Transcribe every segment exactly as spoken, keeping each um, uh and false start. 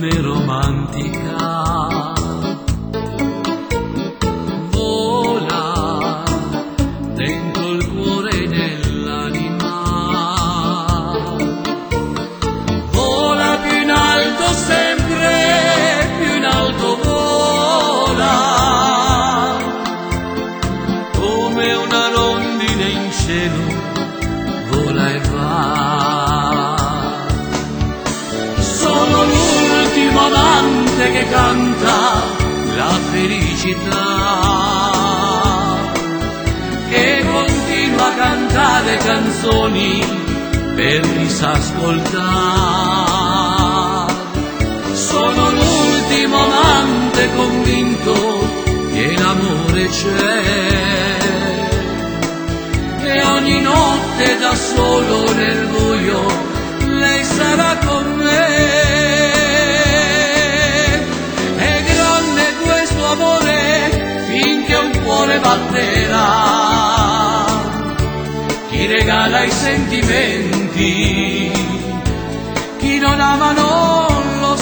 canzone romantica. Vola dentro il cuore e nell'anima, vola più in alto, sempre più in alto vola, come una rondine in cielo vola e va. Sono l'ultimo amante che canta la felicità, che continua a cantare canzoni per disascoltare. Sono l'ultimo amante convinto che l'amore c'è, e ogni notte da solo nel buio lei sarà con me. È grande questo amore finché un cuore batterà, chi regala i sentimenti, chi non ama non lo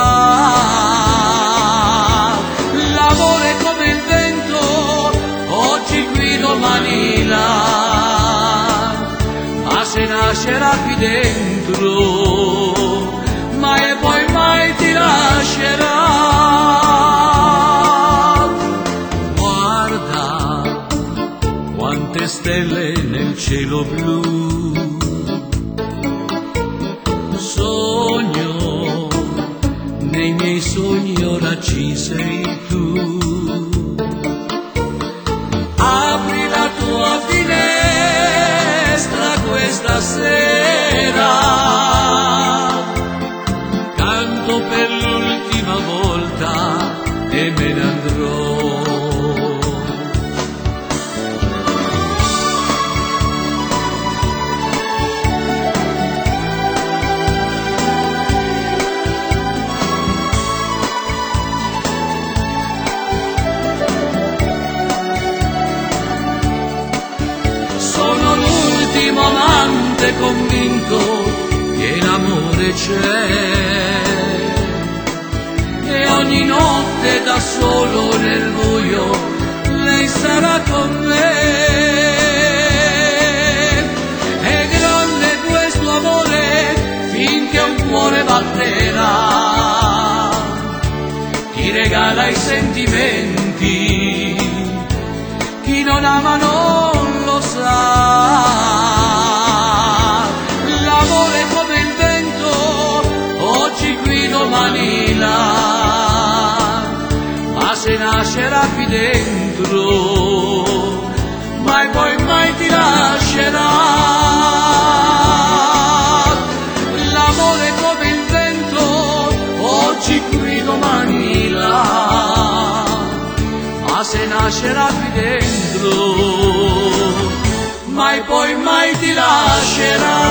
sa. L'amore è come il vento, oggi qui domani là, ma se nascerà qui dentro, mai e poi mai ti lascerà. Guarda quante stelle nel cielo blu, sogno, nei miei sogni ora ci sei tu. Apri la tua finestra questa sera, canto per l'ultima volta e me ne andrò. Sono l'ultimo amante convinto che l'amore c'è, e ogni notte da solo nel buio lei sarà con me. È grande questo amore finché un cuore batterà, chi regala i sentimenti, chi non ama non lo sa. L'amore è come il vento, oggi qui domani là, ma se nascerà qui dentro, mai poi mai ti lascerà. L'amore è come il vento, oggi qui domani là, ma se nascerà qui dentro, mai poi mai ti lascerà.